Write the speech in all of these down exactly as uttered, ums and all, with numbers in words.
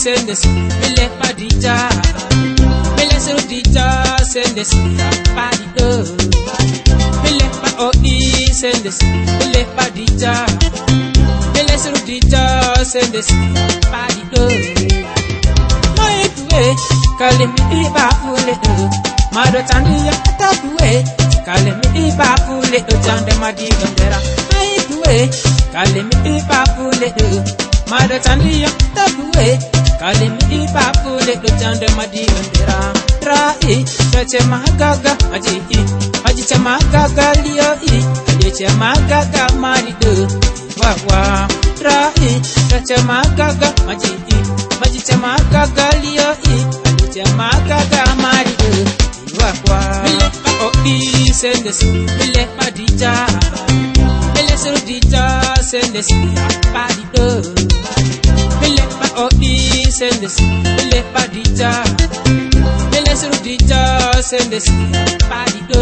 sendes, mele padija, mele surudija sendes, padido, mele pa oi sendes, mele padija, mele surudija sendes, padido. Mai tuwe kalemi iba fule do, mado tandiya takuwe kalemi iba fule do jande madi gandera. Mai tuwe kalemi iba fule do, mado tandiya takuwe kalemi iba fule do jande madi gandera. Trai chache magaga maji i maji cha magaga liyo i maji cha magaga mari do wa wa. Trai chache magaga maji i maji cha magaga liyo i maji cha magaga mari do wa wa. Mile pa oi sendes mile padija mile surudija sendes padido. Mile pa oi sendes mile padija mile surudija sendes padido.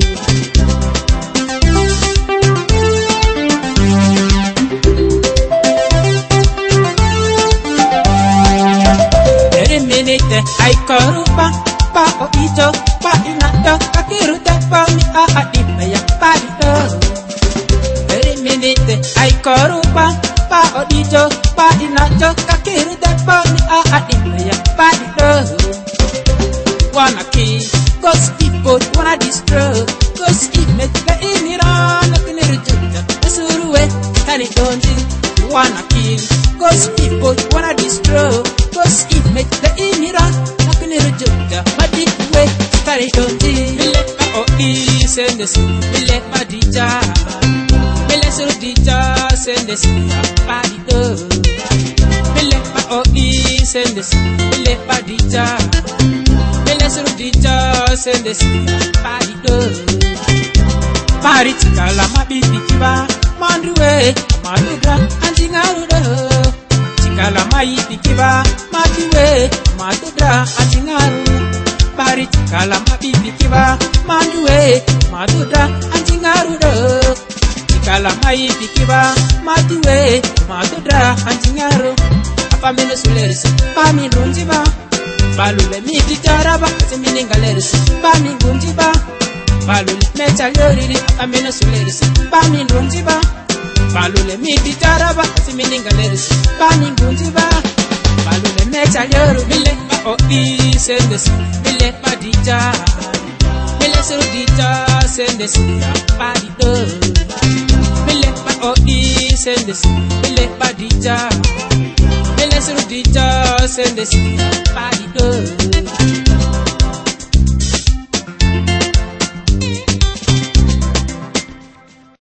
Ay korupa pa o ito pa inato kakiruta pa mi a adipa ya padido. Every minute ay korupa pa o ito pa inato kakiruta pa mi a adipa ya padido. Wanna kill, cause people wanna destroy, cause it make the inira nakinirujuta nasuruwe tani donji. Wanna kill, cause people wanna destroy, cause it make the inira nakinirujuta madikwe tani donji. Mile pa oi sendes mile padija mile surudija sendes padido. Mile pa oi sendes mile padija mile surudija sendes padido. Parit kala mabibi kiba mandruwe madudra anjingarudo. Chikala mayibi kiba madruwe madudra anjingaru. Parit kala mabibi kiba mandruwe madudra anjingarudo. Chikala mayibi kiba madruwe madudra anjingaru. Apa mene sulerisi pami runjiba balule miti jaraba semine galerisi pami gunjiba. Balule mecha yoriri amena sulerisi pami runjiba. Balule miti jaraba semine galerisi pami gunjiba. Balule mecha yoru mile pa oi sendes mile padija mile surudija sendes padido. Mile pa oi sendes mile padija mile surudija sendes padido.